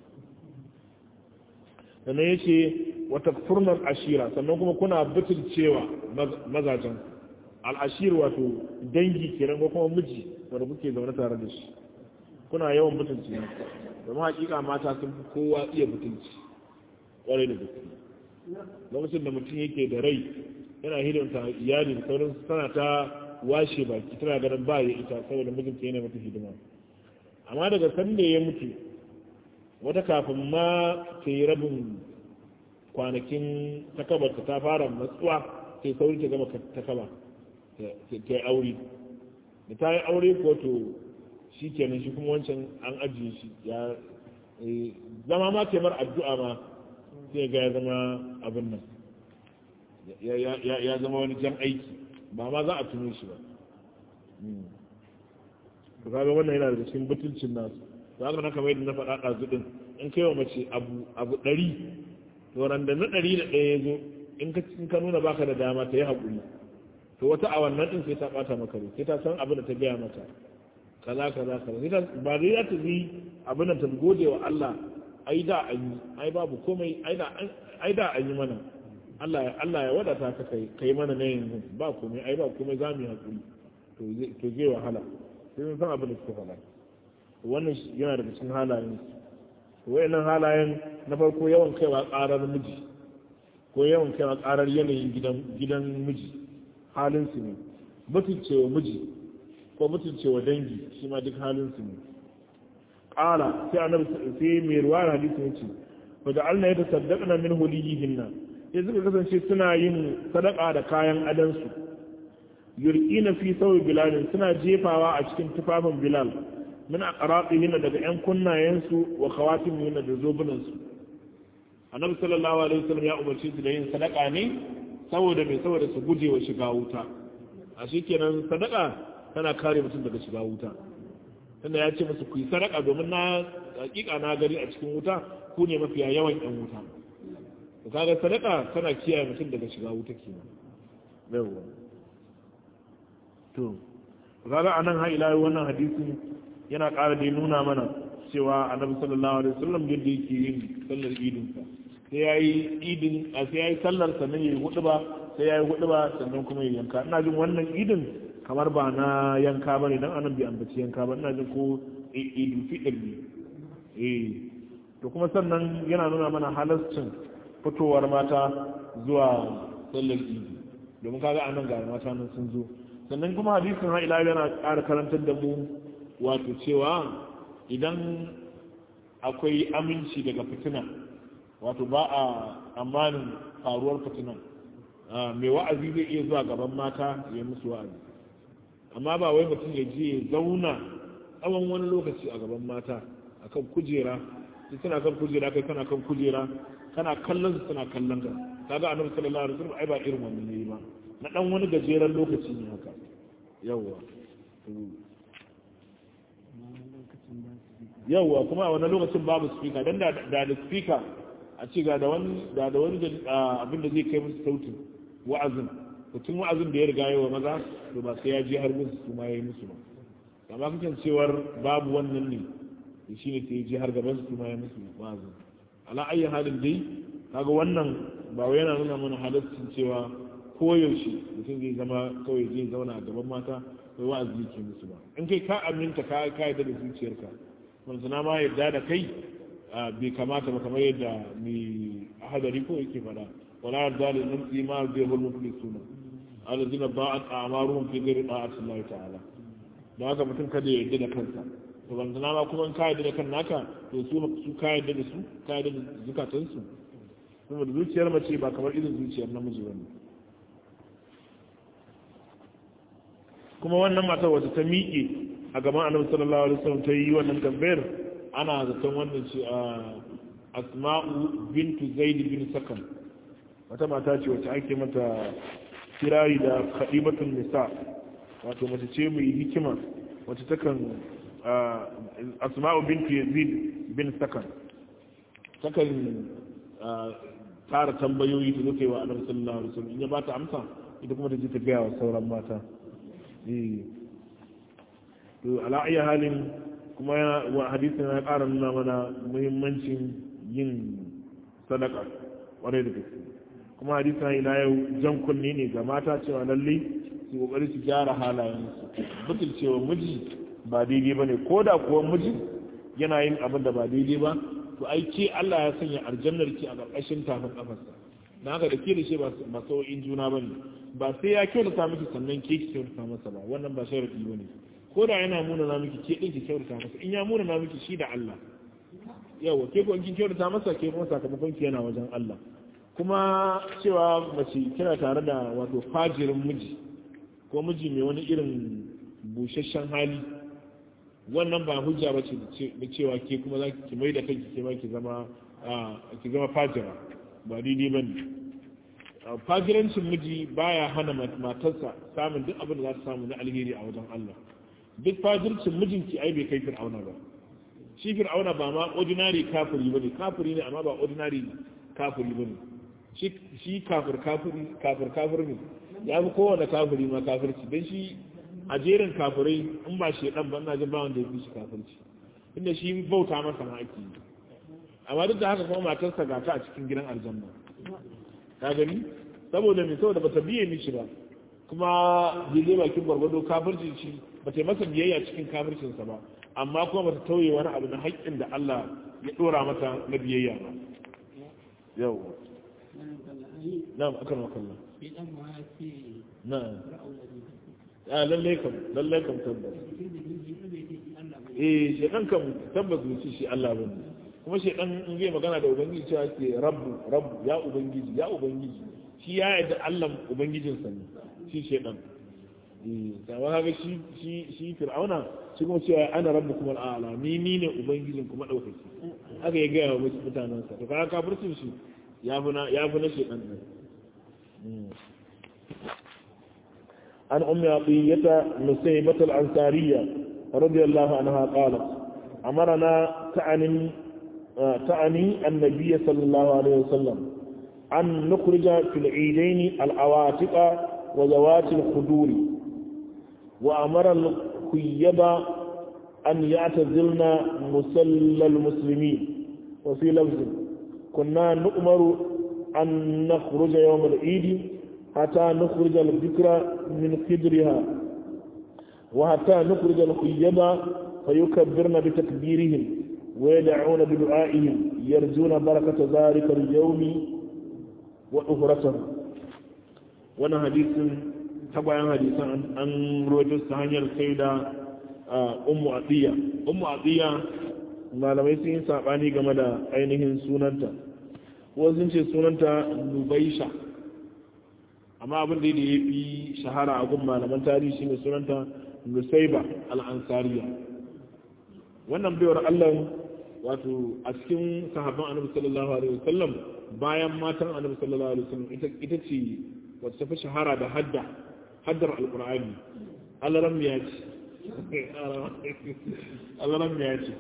sannan yace wata furnan ashira sannan kuma kuna butulcewa mazajen al'ashir wato dangi kiran ko kuma miji wanda kuke zaune tare da shi kuna yawan butulci domin hakika mata sun fi kowa iya butulci kwarai da gaske lokacin da mutum yake da rai yana hidimta iyali da sauran tana ta washe baki tana ganin ba ya ita saboda mijinta yana mata hidima amma daga sanda ya mutu wata kafin ma ta yi rabin kwanakin takabarta ta fara matsuwa sai sauri ta gama takaba ta yi aure da ta yi aure ko to shi kenan shi kuma wancan an ajiye shi ya zama ma taimar addu'a ma sai ga ya zama abin nan ya zama wani jan aiki ba ma za a tuno shi ba to kaga wannan yana daga cikin butulcin nasu za ka na kamar yadda na faɗa ɗazu ɗin in kai wa mace abu ɗari to randa na ɗari da ɗaya ya zo in ka nuna baka da dama ta yi haƙuri to wata a wannan ɗin sai ta ɓata maka ne sai ta san abin da ta gaya mata kaza kaza kaza sai ta ba dai za ta yi abin da ta gode wa Allah ai da an yi ai babu komai ai da ai da an yi mana Allah ya Allah ya wadata ka kai kai mana ne yanzu ba komai ai ba komai za mu yi haƙuri to to zai wahala sai mun san abin da suka faɗa wannan yana daga cikin halayen wayannan halayen na farko yawan kaiwa ƙarar miji ko yawan kaiwa ƙarar yanayin gidan gidan miji halin su ne mutuncewa miji ko mutuncewa dangi shi ma duk halin su ne qala sai annabi sai mai ruwayar hadisi yace fa ja'alna yatasaddaqna min huliyihinna sai suka kasance suna yin sadaka da kayan adansu yurqina fi sawi bilal suna jefawa a cikin tufafin bilal min aqraqihin daga yan kunnayensu wa khawatimin da zobunansu annabi sallallahu alaihi wasallam ya umarci su da yin sadaka ne saboda mai saboda su guje wa shiga wuta a shikenan sadaka tana kare mutum daga shiga wuta tunda ya ce musu ku yi sadaka domin na hakika na gari a cikin wuta ku ne mafiya yawan yan wuta to kaga sadaka tana kiyaye mutum daga shiga wuta kenan yawa to kaga anan ha ila wannan hadisin yana ƙara da nuna mana cewa annabi sallallahu alaihi wasallam yadda yake yin sallar idin sa sai yayi idin a sai yayi sallar sannan yayi hudu ba sai yayi hudu ba sannan kuma yayi yanka ina jin wannan idin kamar ba na yanka bane dan anan bai ambaci yanka ba ina jin ko idul fitr ne eh to kuma sannan yana nuna mana halascin fitowar mata zuwa sallar idi domin kaga anan ga mata nan sun zo sannan kuma hadisin ha ila yana ƙara karantar da mu wato cewa idan akwai aminci daga fitina wato ba a amanin faruwar fitina mai wa'azi zai iya zuwa gaban mata ya musu wa'azi amma ba wai mutum ya je ya zauna tsawon wani lokaci a gaban mata akan kujera suna kan kujera kai kana kan kujera kana kallon su suna kallon ka kaga annabi sallallahu alaihi wasallam ai ba irin wannan ne ba na dan wani gajeren lokaci ne haka yawa yawwa kuma a wannan lokacin babu speaker dan da da speaker a ce ga da wani da da wani abin da zai kai musu sautin wa'azin mutum wa'azin da ya riga yawa maza to ba sai ya je har musu su ma yayi musu ba amma kakan cewar babu wannan ne shi ne sai ya je har gaban su ma yayi musu wa'azin ala ayi halin dai kaga wannan ba wai yana nuna mana halaccin cewa koyaushe mutum zai zama kawai zai zauna a gaban mata kai wa'azi ke musu ba in kai ka aminta ka ka yarda da zuciyarka manzana ma yadda da kai bai kamata ba kamar yadda mai hadari ko yake fada wala yarda da nan ma zai hul muflisuna alladhina ba'at a'maruhum fi ghairi ta'ati Allah ta'ala da haka mutum kada ya yarda da kansa to manzana ma kuma in ka yarda da kan naka to su su ka yarda da su ka yarda da zukatansu kuma da zuciyar mace ba kamar irin zuciyar namiji bane kuma wannan matar wata ta miƙe a gaban annabi sallallahu alaihi wasallam ta yi wannan tambayar ana zaton wannan ce a asma'u bintu zaid bin sakan wata mata ce wacce ake mata kirari da khadibatun nisa wato mace ce mai hikima wacce takan asma'u bintu yazid bin sakan takan tara tambayoyi da zuke wa annabi sallallahu alaihi wasallam in ya ba ta amsa ita kuma ta ji ta gaya wa sauran mata eh to ala ayi halin kuma wa hadisin ya ƙara nuna mana muhimmancin yin sadaka ƙwarai da gaske kuma hadisin ila yau jan kunni ne ga mata cewa lalle su kokari su gyara halayensu butul cewa miji ba daidai bane ko da kuwa miji yana yin abin da ba daidai ba to ai ke Allah ya sanya aljannar ki a ƙarƙashin tafin kafarsa na haka da ke da shi ba sau'in juna bane ba sai ya kyautata miki sannan ke ki kyautata masa ba wannan ba sharadi bane ko da yana muna na miki ke din ki kyautata masa in ya muna na miki shi da Allah yawa ke ko in kin kyautata masa ke kuma sakamakon ki yana wajen Allah kuma cewa mace kina tare da wato fajirin miji ko miji mai wani irin busasshen hali wannan ba hujja ba ce da cewa ke kuma za ki mai da kanki ke ma ki zama ki zama fajira ba daidai ba ne fajirancin miji baya hana matarsa samun duk abin da za ta samu na alheri a wajen Allah duk fajircin mijinki ai bai kai fir'auna ba shi fir'auna ba ma ordinary kafiri bane kafiri ne amma ba ordinary kafiri bane shi shi kafir kafiri kafir kafir ne ya fi kowane kafiri ma kafirci dan shi a jerin kafirai in ba shi dan ban na jin ba wanda ya fi shi kafirci inda shi bauta masa ma ake yi amma duk da haka kuma matarsa ga ta a cikin gidan aljanna ka gani saboda me saboda bata biye mishi ba kuma daidai bakin gwargwado kafircin shi bata masa biyayya cikin kafircinsa ba amma kuma bata tauye wani abu na haƙƙin da Allah ya dora mata na biyayya ba yau na'am akan wakalla na'am a lallai kam lallai kam tabbas eh shedan kam tabbas zuci shi Allah bane kuma shedan in zai magana da ubangiji cewa ke rabbu rabbu ya ubangiji ya ubangiji shi ya yarda Allah ubangijin sa ne shi shedan eh sawa kaga shi shi shi fir'auna shi kuma cewa ana rabbukum al'ala ni ni ne ubangijin kuma daukaki haka ya ga wa mutanen sa to kaga kafircin shi ya fi na ya fi na shedan ne عن أم عطية نسيبة الأنصارية رضي الله عنها قالت أمرنا تعني, تعني النبي صلى الله عليه وسلم أن نخرج في العيدين العواتق وذوات الخدور وأمر الخيب أن يعتزلن مسلى المسلمين وفي لفظ كنا نؤمر أن نخرج يوم العيد حتى نخرج الذكرى من قدرها وحتى نخرج الخيبة فيكبرن بتكبيرهم ويدعون بدعائهم يرجون بركة ذلك اليوم وأخرته وانا حديث تبعا حديثا عن روجه سهنير السيدة أم عطية أم عطية ما لم يسين سابعني كما ainihin sunanta wazin ce sunanta Nubaisha amma abin da ya fi shahara a gun malaman tarihi shine sunanta Nusaiba al-Ansariya wannan baiwar Allah wato a cikin sahabban Annabi sallallahu alaihi wasallam bayan matan Annabi sallallahu alaihi wasallam ita ita ce wacce ta fi shahara da hadda haddar alqur'ani Allah ran ya ce Allah ran ya ce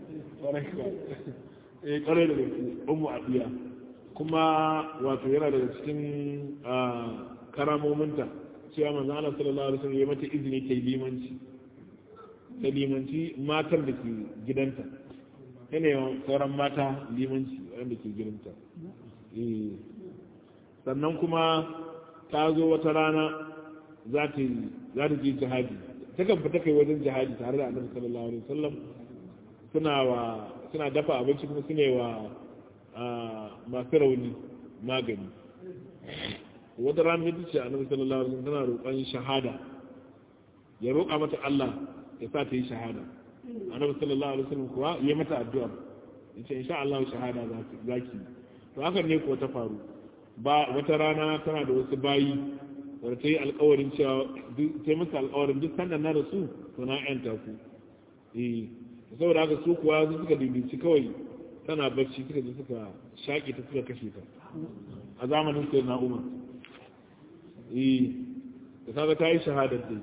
eh kare da ummu abiya kuma wato yana daga cikin karamominta cewa manzo Allah sallallahu alaihi wasallam ya mata izini ta limanci ta limanci matan da ke gidanta yana yawan sauran mata limanci wanda ke gidanta eh sannan kuma ta zo wata rana za ta za ta je jihadi ta kan fita kai wajen jihadi tare da Annabi sallallahu alaihi wasallam suna wa suna dafa abinci kuma suna wa masu rauni magani wata ranar da ce annabi sallallahu alaihi wasallam tana roƙon shahada ya roƙa mata Allah ya sa ta yi shahada annabi sallallahu alaihi wasallam kuwa ya mata addu'a yace insha Allah shahada zaki to haka ne ko ta faru ba wata rana tana da wasu bayi wanda ta yi alƙawarin cewa ta yi masa alƙawarin duk sannan na rasu to na yanta ku eh saboda haka su kuwa su suka bibici kawai tana bacci suka je suka shaƙe ta suka kashe ta a zamanin sai na umar eh da kaga ta yi shahadar dai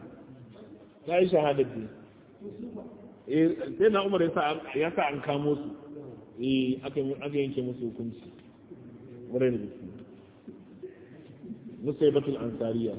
ta yi shahadar dai eh sai na umar ya sa an kamo su eh aka aka yanke musu hukunci wurin da su musaibatul ansariya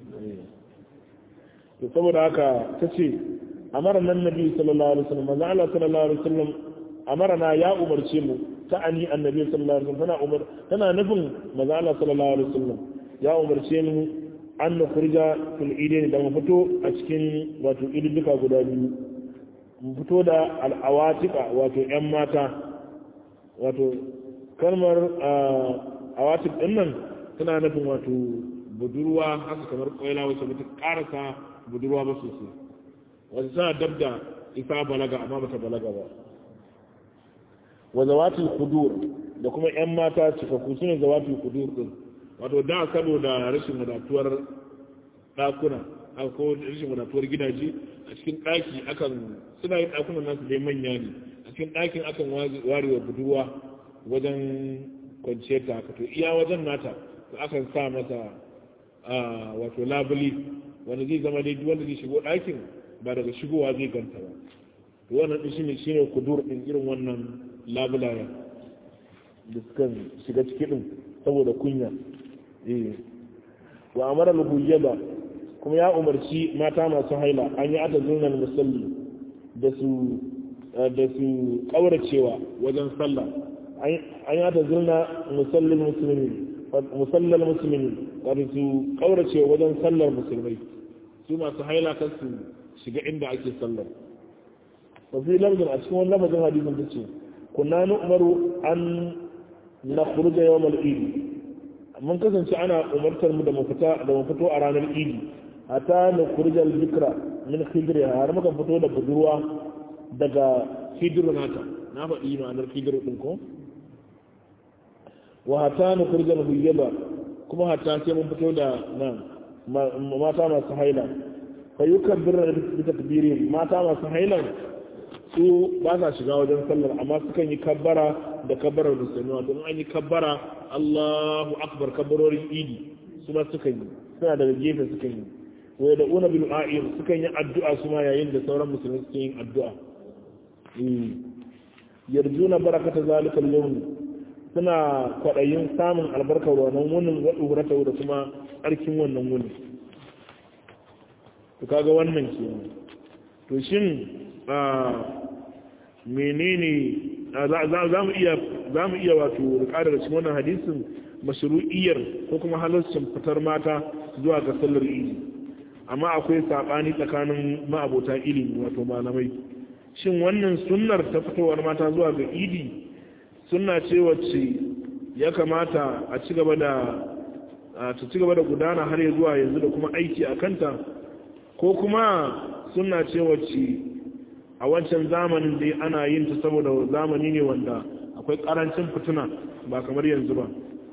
to saboda haka tace amara nan nabi sallallahu alaihi wasallam manzo Allah sallallahu alaihi wasallam amarna ya umarce mu ta ani annabi sallallahu alaihi wasallam tana umar tana nufin manzo Allah sallallahu alaihi wasallam ya umarce mu an nukhrija fil idin da mu fito a cikin wato idduka guda biyu mu fito da al'awatika wato yan mata wato kalmar awatik din nan tana nufin wato budurwa haka kamar koyla wacce bata karasa budurwa ba sosai wacce tana dabda isa balaga amma bata balaga ba wa zawatul kudur da kuma yan mata cikakku sune zawatul kudur din wato da saboda rashin wadatuwar dakuna ko rashin wadatuwar gidaje a cikin daki akan suna yin dakunan nasu dai manya ne a cikin dakin akan warewa budurwa wajen kwanciyar ta to iya wajen nata to akan sa masa wato labuli wanda zai zama dai wanda zai shigo dakin ba daga shigowa zai ganta ba to wannan din shine shine kudur din irin wannan labulaya da suka shiga cikin din saboda kunya eh wa amara al-hujjaba kuma ya umarci mata masu haila an yi ata zunan musalli da su da su kauracewa wajen sallah an yi ata zuna musallin musulmi musallal musulmi wato su kauracewa wajen sallar musulmai su masu haila kan su shiga inda ake sallar wa fi lafzin a cikin wani lafazin hadisin ta ce kunna nu'maru an nakhruja yawm al-eid mun kasance ana umartar mu da mu fita da mu fito a ranar idi hatta na kurjal zikra min khidri har muka fito da budurwa daga khidru nata na faɗi ma'anar khidru din ko wa hatta na kurjal huyyaba kuma hatta sai mun fito da nan mata masu haila fa yukabbiruna bi takbiri mata masu hailan su ba sa shiga wajen sallar amma sukan yi kabbara da kabbarar musulmi don an yi kabbara Allahu akbar kabbarorin idi su ma sukan yi suna daga gefe sukan yi wai da una bil a'ir sukan yi addu'a su ma yayin da sauran musulmi suke yin addu'a yarjuna barakata zalika al-yawm suna kwadayin samun albarkar wannan wunin wadurata da kuma tsarkin wannan wunin to kaga wannan kenan to shin menene za mu iya za mu iya wato rikada da cikin wannan hadisin mashru'iyyar ko kuma halarcin fitar mata zuwa ga sallar idi amma akwai sabani tsakanin ma'abota ilimi wato malamai shin wannan sunnar ta fitowar mata zuwa ga idi sunna ce wacce ya kamata a ci gaba da ta ci gaba da gudana har ya zuwa yanzu da kuma aiki a kanta ko kuma sunna ce wacce a wancan zamanin dai ana yin ta saboda zamani ne wanda akwai karancin fitina ba kamar yanzu ba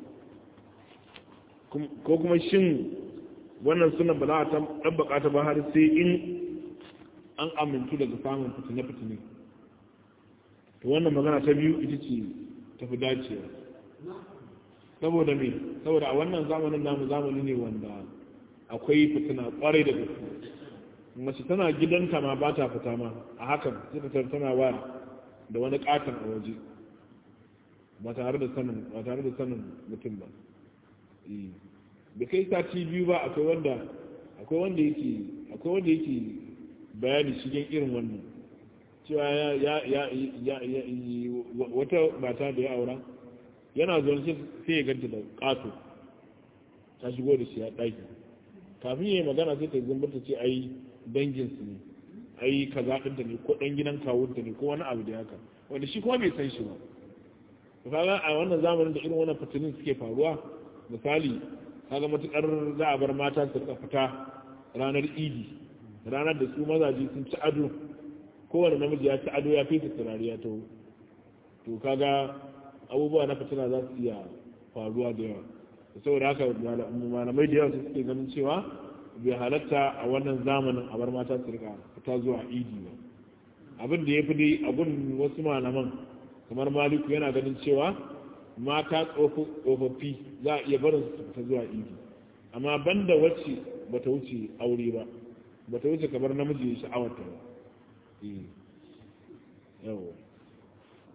ko kuma shin wannan suna ba za a tabbaka ta ba har sai in an amintu daga samun fitine-fitine to wannan magana ta biyu ita ce tafi dacewa saboda me saboda a wannan zamanin namu zamani ne wanda akwai fitina kwarai da gaske mace tana gidanta ma ba ta fita ma a hakan sai tana waya da wani katon a waje ba tare da sanin ba tare da sanin mutum ba da kai sati biyu ba akwai wanda akwai wanda yake akwai wanda yake bayani shigen irin wannan cewa ya ya ya ya wata mata da ya aura yana zuwa sai ya ganta da kato ta shigo da shi a ɗaki kafin ya yi magana sai ta zambata ce ai danginsu ne ai kaza ɗinta ne ko ɗan gidan kawunta ne ko wani abu da haka wanda shi kuma bai san shi ba kaga a wannan zamanin da irin wannan fitinin suke faruwa misali kaga matukar za a bar mata su rika fita ranar idi ranar da su mazaje sun ci ado kowane namiji ya ci ado ya fesa turare ya taho to kaga abubuwa na fitina za su iya faruwa da yawa saboda haka malamai da yawa su suke ganin cewa bai halatta a wannan zamanin a bar mata su rika fita zuwa idi ba abin da ya fi dai a gun wasu malaman kamar maliku yana ganin cewa mata tsofaffi za a iya barin su fita zuwa idi amma banda wacce bata wuce aure ba bata wuce kamar namiji ya sha'awarta ba yawo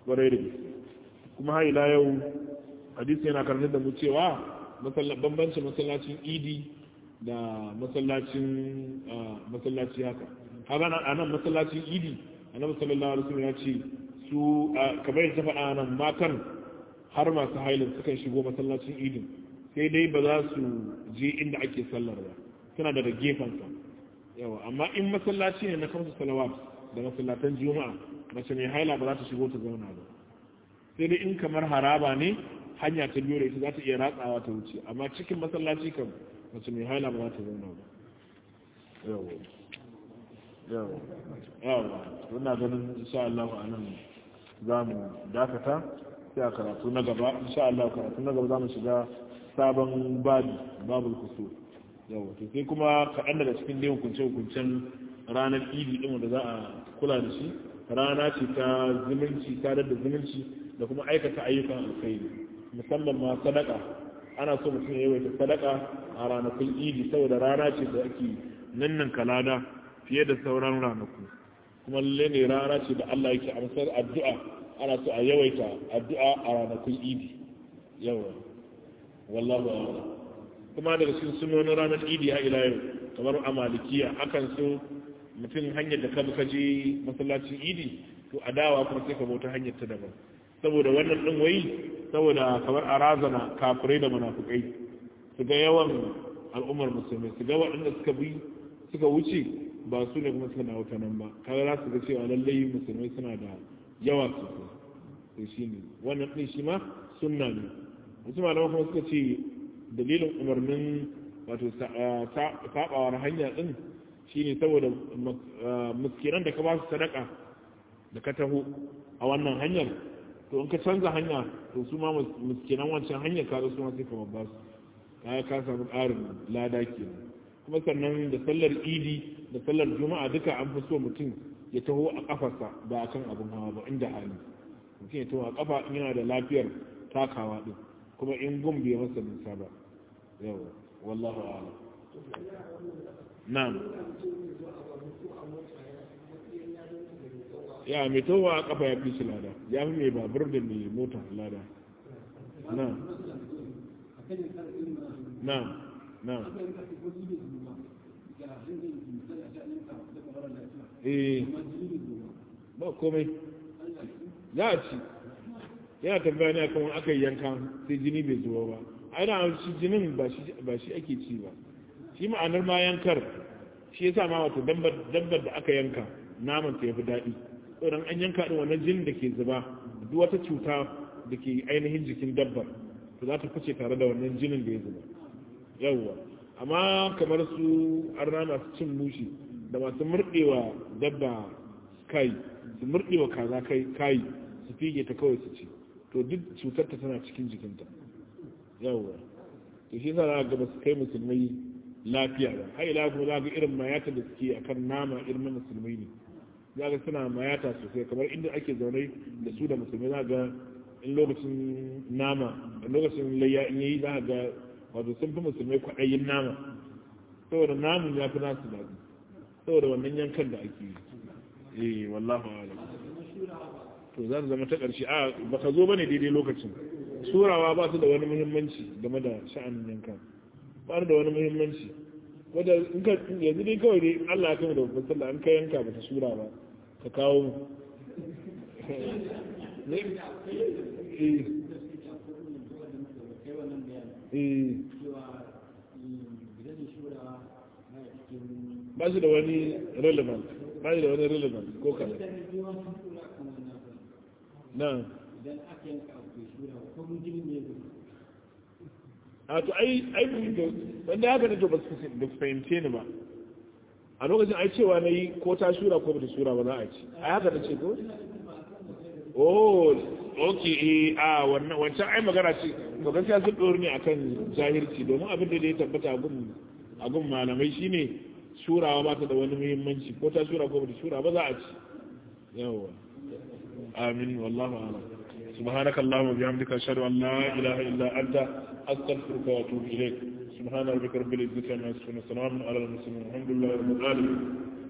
ƙwarai da kuma har ila yau hadisi yana karantar da mu cewa bambancin masallacin idi da masallacin masallaci haka haka a nan masallacin idi annabi sallallahu alaihi wasallam ya ce su kamar yadda ta faɗa nan matan har masu hailin sukan shigo masallacin idin sai dai ba za su je inda ake sallar ba suna daga gefensa yawa amma in masallaci ne na kamsu salawat da masallatan juma'a mace mai haila ba za ta shigo ta zauna ba sai dai in kamar haraba ne hanya ta biyo da ita za ta iya ratsawa ta wuce amma cikin masallaci kan mace mai haila ba za ta zauna ba yawa yawa yawa wannan ganin insha Allah a nan za mu dakata sai a karatu na gaba insha Allah karatu na gaba za mu shiga sabon babu babul kusur yawa to sai kuma kaɗan daga cikin dai hukunce-hukuncen ranar idi ɗin da za a kula da shi rana ce ta zumunci sadar da zumunci da kuma aikata ayyukan alkhairi musamman ma sadaka ana so mutum ya yawaita sadaka a ranakun idi saboda rana ce da ake nannan kalada fiye da sauran ranaku kuma lalle ne rana ce da Allah yake amsar addu'a ana so a yawaita addu'a a ranakun idi yawa wallahu a'lam kuma daga cikin sunonin ranar idi ha ila yau kamar a malikiya akan so mutum hanyar da ka je masallacin idi to a dawa kuma sai ka bauta hanyar ta daban saboda wannan din wai saboda kamar a razana kafirai da munafukai su ga yawan al'ummar musulmi su ga waɗanda suka bi suka wuce ba su ne kuma suka dawo ta nan ba kaga za su ga cewa lallai musulmai suna da yawa sosai to shine wannan din shi ma sunna ne wasu malaman kuma suka ce dalilin umarnin wato sabawar hanya din shine saboda miskinan da ka ba su sadaka da ka taho a wannan hanyar to in ka canza hanya to su ma miskinan wancan hanyar ka su ma sai ka babba su kaya ka samu ƙarin lada kenan kuma sannan da sallar idi da sallar juma'a duka an fi so mutum ya taho a kafarsa ba a kan abin hawa ba inda hali mutum ya taho a kafa in yana da lafiyar takawa din kuma in gum bai masa nisa ba yawa wallahu a'lam na'am ya mai towa a kafa ya fi shi lada ya fi mai babur da mai mota lada na na na eh ba komai za a ci yana tambaya ne akan aka yi yanka sai jini bai zuwa ba a yana shi jinin ba shi ake ci ba shi ma'anar ma yankar shi yasa ma wato dabbar da aka yanka naman ta yafi daɗi tsoron an yanka ɗin wannan jinin da ke zuba duk wata cuta da ke ainihin jikin dabbar to za ta fice tare da wannan jinin da ya zuba yawwa amma kamar su arna masu cin mushi da masu murɗewa dabba kai su murɗewa kaza kai su fige ta kawai su ci to duk cutar ta tana cikin jikinta yawwa to shi yasa za ga ba su kai musulmai lafiya ba har ila kuma za ga irin mayata da suke akan nama irin na musulmai ne za ga suna mayata sosai kamar inda ake zaune da su da musulmai za ga in lokacin nama a lokacin layya in yayi za ga wato sun fi musulmai kwaɗayin nama saboda namun ya fi nasu daɗi saboda wannan yankan da ake yi eh wallahu a'lam to za su zama ta ƙarshe a baka zo bane daidai lokacin surawa ba su da wani muhimmanci game da sha'anin yankan ba da wani muhimmanci wadda in ka yanzu dai kawai dai Allah ya kama da babban sallah an ka yanka ba ta sura ba ka kawo mu ba shi da wani relevant ba shi da wani relevant ko kada na a to ai ai wanda haka ne to ba su fahimce ni ba a lokacin ai cewa na yi ko ta shura ko bata shura ba za a ci ai haka ta ce ko oh ok eh a wannan wancan ai magana ce to gaskiya sun dori ne akan jahilci domin abin da ya tabbata a gun a gun malamai shine shurawa ba ta da wani muhimmanci ko ta shura ko bata shura ba za a ci yawa amin wallahu a'lam سبحانك اللهم وبحمدك أشهد أن لا إله إلا أنت أستغفرك وأتوب إليك سبحان ربك رب العزة عما يصفون وسلام على المرسلين والحمد لله رب العالمين